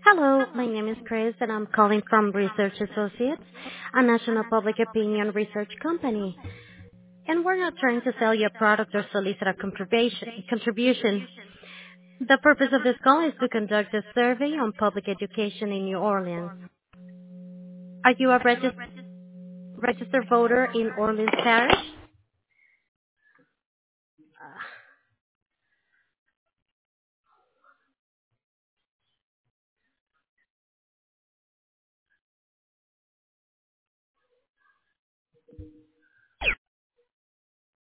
Hello, my name is Chris, and I'm calling from Research Associates, a national public opinion research company. And we're not trying to sell you a product or solicit a contribution. The purpose of this call is to conduct a survey on public education in New Orleans. Are you a registered voter in Orleans Parish?